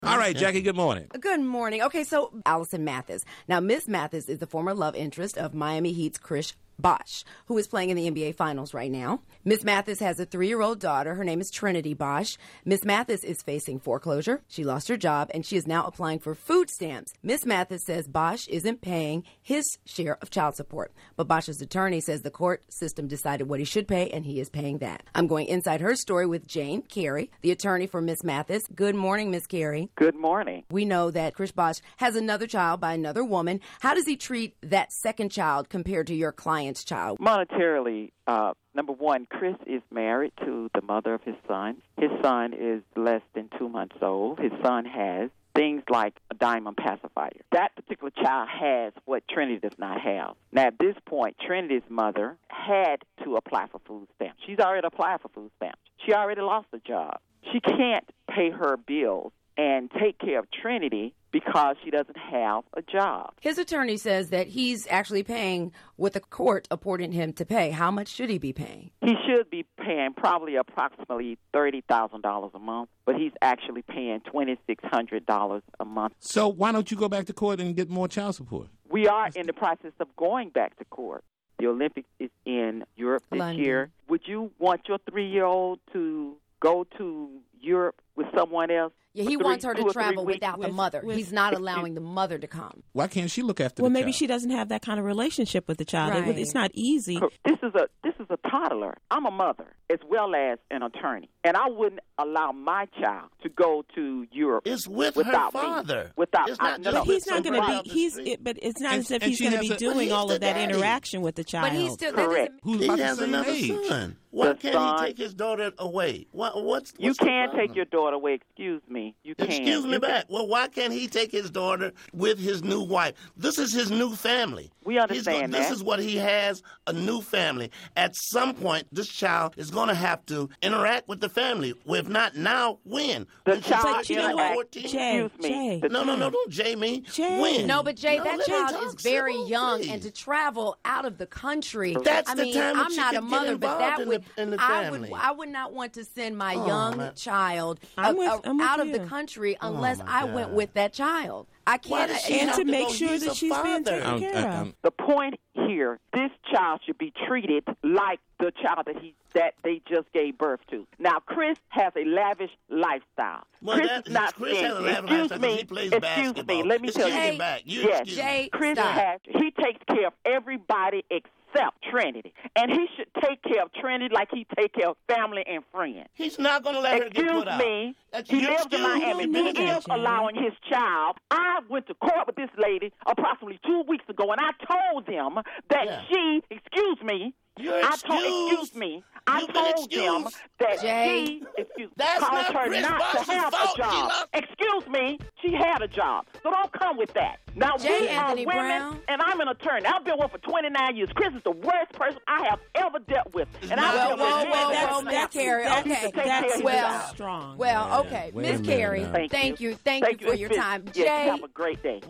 All right, Jackie, good morning. Good morning. Okay, so Allison Mathis. Now, Miss Mathis is the former love interest of Miami Heat's Chris Bosh, who is playing in the NBA Finals right now. Miss Mathis has a 3-year-old daughter. Her name is Trinity Bosh. Miss Mathis is facing foreclosure. She lost her job, and she is now applying for food stamps. Miss Mathis says Bosh isn't paying his share of child support, but Bosh's attorney says the court system decided what he should pay, and he is paying that. I'm going inside her story with Jane Carey, the attorney for Miss Mathis. Good morning, Miss Carey. Good morning. We know that Chris Bosh has another child by another woman. How does he treat that second child compared to your client's child? Monetarily, number one, Chris is married to the mother of his son. His son is less than 2 months old. His son has things like a diamond pacifier. That particular child has what Trinity does not have. Now, at this point, Trinity's mother had to apply for food stamps. She's already applied for food stamps. She already lost a job. She can't pay her bills and take care of Trinity because she doesn't have a job. His attorney says that he's actually paying what the court appointed him to pay. How much should he be paying? He should be paying probably approximately $30,000 a month, but he's actually paying $2,600 a month. So why don't you go back to court and get more child support? We are in the process of going back to court. The Olympics is in Europe this year. Would you want your 3-year-old to go to Europe with someone else? Yeah, he wants her to travel without the mother. He's not allowing the mother to come. Why can't she look after the child? Well, maybe she doesn't have that kind of relationship with the child. Right. It's not easy. This is a toddler. I'm a mother as well as an attorney, and I wouldn't allow my child to go to Europe. It's with without her father. Me. Without, it's not but he's not going to be. But it's not as if he's going to be doing all of that interaction with the child. But he's still correct. Who's he about has the same another age? son. Why can't he take his daughter away? What's you can't the take your daughter away. Excuse me. You can't. Excuse me back. Well, why can't he take his daughter with his new wife? This is his new family. We understand that. This is what he has, a new family. At some point, this child is going to have to interact with the family. Well, if not now, when? The When she's child, like, you know what? 14? Excuse me. Jay. No, don't Jay me. Jay. When? No, but Jay, No, that let me child talk is very civil, young, please. and to travel out of the country. That's I the mean, time that I'm she not could a get mother, but that involved would in the I family. would not want to send my Oh, young man. child I'm with out of the you. country unless my I went God. with that child. I Why can't. does she And have to to make go? sure He's that a she's being father. taken care of. The point here, this child should be treated like the child that they just gave birth to. Now, Chris has a lavish lifestyle. Well, Chris has a lavish lifestyle because he plays basketball. Let me tell you. Excuse me back. Yes, Jay, Chris stop. he takes care of everybody except Trinity. And he should take care of Trinity like he take care of family and friends. He's not going to let her get put out. Excuse me. He lives in Miami. He is allowing his child. I went to court with this lady approximately 2 weeks ago, and I told them that she, excuse me, I told them that Jay. That's caused not her Chris not Bosh's to have fault. a job. Excuse me, she had a job. So don't come with that. Now, Jay we Anthony are women, Brown. and I'm an attorney. I've been with for 29 years. Chris is the worst person I have ever dealt with. And I Whoa, Miss Carey. Okay, That's strong. Well, okay, Miss Carey. Thank you for your time. Jay, Jay. have a great day.